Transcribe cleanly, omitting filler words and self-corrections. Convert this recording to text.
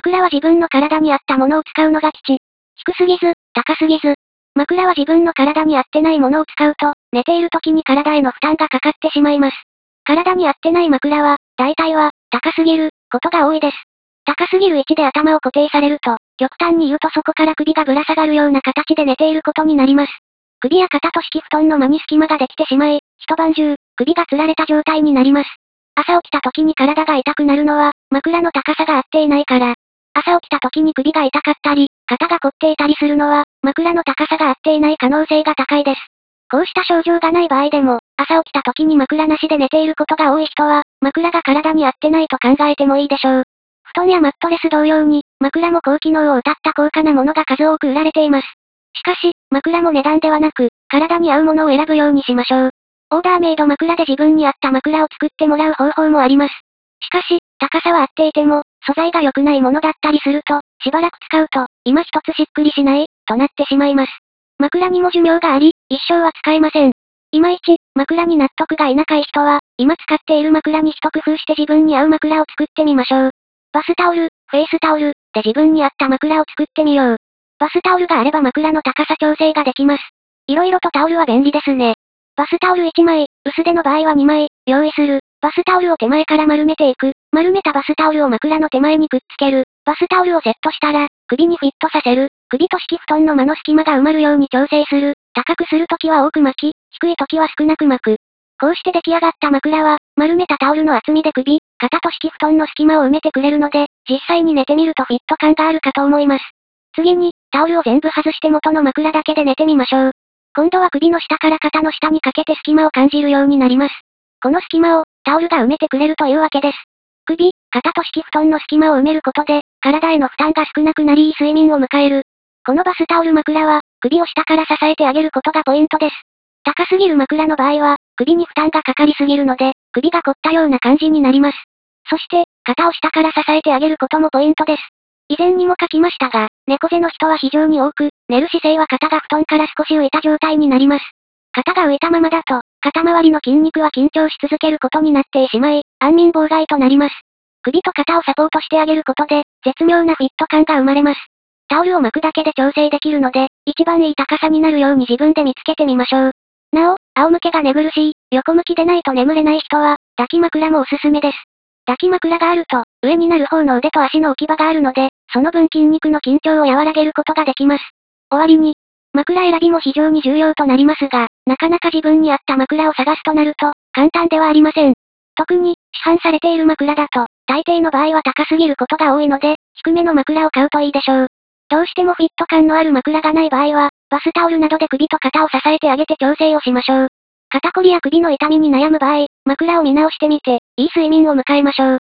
枕は自分の体に合ったものを使うのが吉。低すぎず、高すぎず。枕は自分の体に合ってないものを使うと、寝ている時に体への負担がかかってしまいます。体に合ってない枕は、大体は、高すぎる、ことが多いです。高すぎる位置で頭を固定されると、極端に言うとそこから首がぶら下がるような形で寝ていることになります。首や肩と敷布団の間に隙間ができてしまい、一晩中、首が吊られた状態になります。朝起きた時に体が痛くなるのは、枕の高さが合っていないから。朝起きた時に首が痛かったり、肩が凝っていたりするのは、枕の高さが合っていない可能性が高いです。こうした症状がない場合でも、朝起きた時に枕なしで寝ていることが多い人は、枕が体に合ってないと考えてもいいでしょう。布団やマットレス同様に、枕も高機能を謳った高価なものが数多く売られています。しかし、枕も値段ではなく、体に合うものを選ぶようにしましょう。オーダーメイド枕で自分に合った枕を作ってもらう方法もあります。しかし、高さは合っていても、素材が良くないものだったりすると、しばらく使うと、今一つしっくりしない、となってしまいます。枕にも寿命があり、一生は使えません。いまいち、枕に納得がいなかい人は、今使っている枕に一工夫して自分に合う枕を作ってみましょう。バスタオル、フェイスタオル、で自分に合った枕を作ってみよう。バスタオルがあれば枕の高さ調整ができます。色々とタオルは便利ですね。バスタオル1枚、薄手の場合は2枚、用意する。バスタオルを手前から丸めていく。丸めたバスタオルを枕の手前にくっつける。バスタオルをセットしたら、首にフィットさせる。首と敷布団の間の隙間が埋まるように調整する。高くするときは多く巻き、低いときは少なく巻く。こうして出来上がった枕は、丸めたタオルの厚みで首、肩と敷布団の隙間を埋めてくれるので、実際に寝てみるとフィット感があるかと思います。次に、タオルを全部外して元の枕だけで寝てみましょう。今度は首の下から肩の下にかけて隙間を感じるようになります。この隙間を、タオルが埋めてくれるというわけです。首、肩と敷布団の隙間を埋めることで、体への負担が少なくなりいい睡眠を迎える。このバスタオル枕は、首を下から支えてあげることがポイントです。高すぎる枕の場合は、首に負担がかかりすぎるので、首が凝ったような感じになります。そして、肩を下から支えてあげることもポイントです。以前にも書きましたが、猫背の人は非常に多く、寝る姿勢は肩が布団から少し浮いた状態になります。肩が浮いたままだと、肩周りの筋肉は緊張し続けることになってしまい、安眠妨害となります。首と肩をサポートしてあげることで、絶妙なフィット感が生まれます。タオルを巻くだけで調整できるので、一番いい高さになるように自分で見つけてみましょう。なお、仰向けが寝苦しい、横向きでないと眠れない人は、抱き枕もおすすめです。抱き枕があると、上になる方の腕と足の置き場があるので、その分筋肉の緊張を和らげることができます。終わりに、枕選びも非常に重要となりますが、なかなか自分に合った枕を探すとなると、簡単ではありません。特に、市販されている枕だと、大抵の場合は高すぎることが多いので、低めの枕を買うといいでしょう。どうしてもフィット感のある枕がない場合は、バスタオルなどで首と肩を支えてあげて調整をしましょう。肩こりや首の痛みに悩む場合、枕を見直してみて、いい睡眠を迎えましょう。